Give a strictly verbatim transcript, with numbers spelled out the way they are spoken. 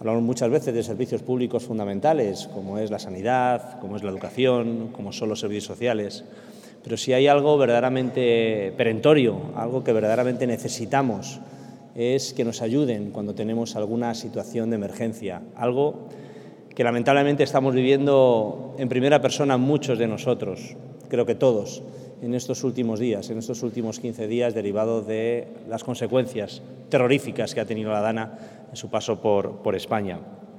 Hablamos muchas veces de servicios públicos fundamentales, como es la sanidad, como es la educación, como son los servicios sociales, pero si hay algo verdaderamente perentorio, algo que verdaderamente necesitamos, es que nos ayuden cuando tenemos alguna situación de emergencia, algo que lamentablemente estamos viviendo en primera persona muchos de nosotros, creo que todos, en estos últimos días, en estos últimos quince días, derivado de las consecuencias terroríficas que ha tenido la DANA en su paso por, por España.